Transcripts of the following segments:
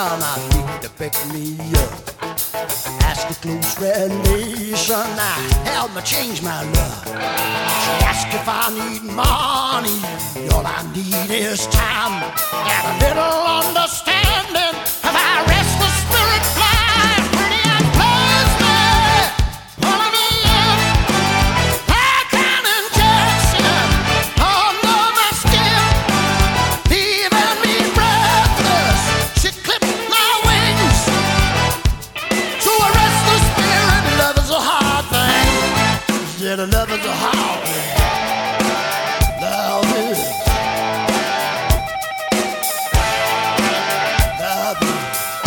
I need to pick me up. Ask a close relation, I help me change my luck. She asked if I need money, all I need is time. And a little understanding of our restless spirit flies. Pretty and plays me, pulling me in like an injection under my skin, leaving me breathless. She clipped my wings. To a restless spirit, love is a hard thing. Yeah, love is a hard thing. Love is. Love is.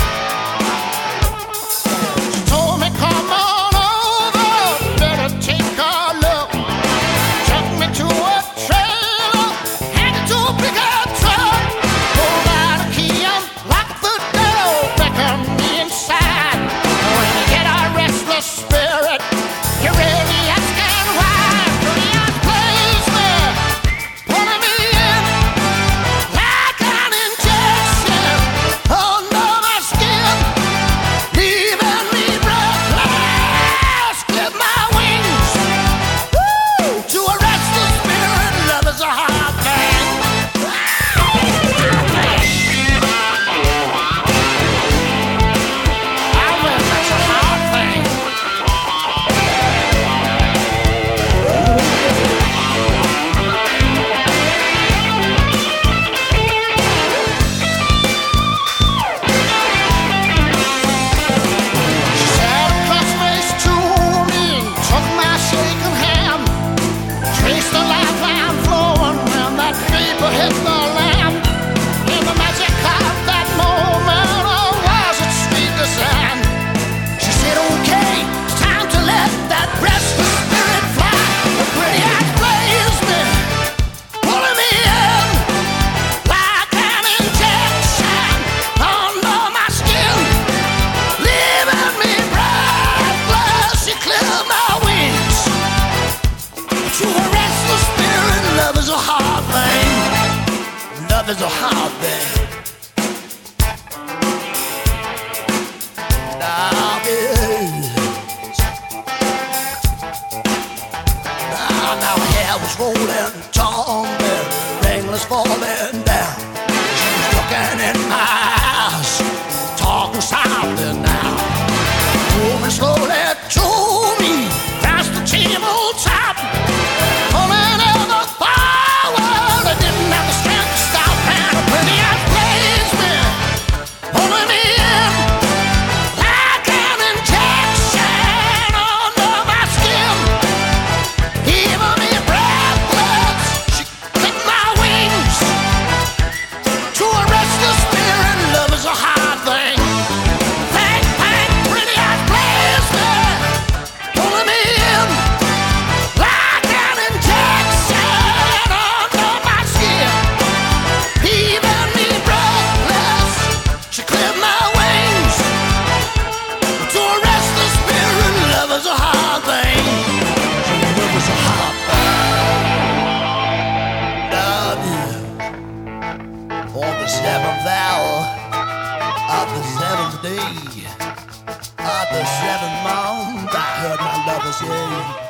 She told me, come on over, better take a look. Took me to a trailer, handed to a bigger truck. Pulled out a key and locked the door, beckoned me inside. When you get a restless spirit, you're really asking why. Pretty eyes plays me, pulling me in like an injection under my skin, leaving me breathless. Clip my wings. Woo! To a restless spirit, love is a hard thing. I will, that's a hard thing. She sat across face to me, took my shaking hand, traced the lifeline flowing when that vapor hit the lamp. In the magic of that moment, oh, was it sweet to sand? She said, okay, it's time to let that restless spirit fly. The pretty eyes blaze me, pulling me in like an injection under my skin, leaving me breathless. She cleared my wings. To a restless spirit, love is a hard thing. Love is a hard thing. Love is. Now her hair was rolling, tumbling, ringlets falling down. She was looking in my eyes, talking softly now. Moving slowly to me, past the tabletop, pulling ever forward. I didn't have the strength to stop, and a pretty eyes plays me, pulling me in like an injection under my skin, leaving me breathless. She clipped my wings. To a restless spirit, love is a hard thing. Bang, bang, pretty eyes plays me, pulling me in like an injection under my skin, leaving me breathless. She clipped my wings. To a restless spirit, love is a hard thing. Love is a hard thing. Love you on the seventh hour of the seventh day of the seventh month. I heard my lover say.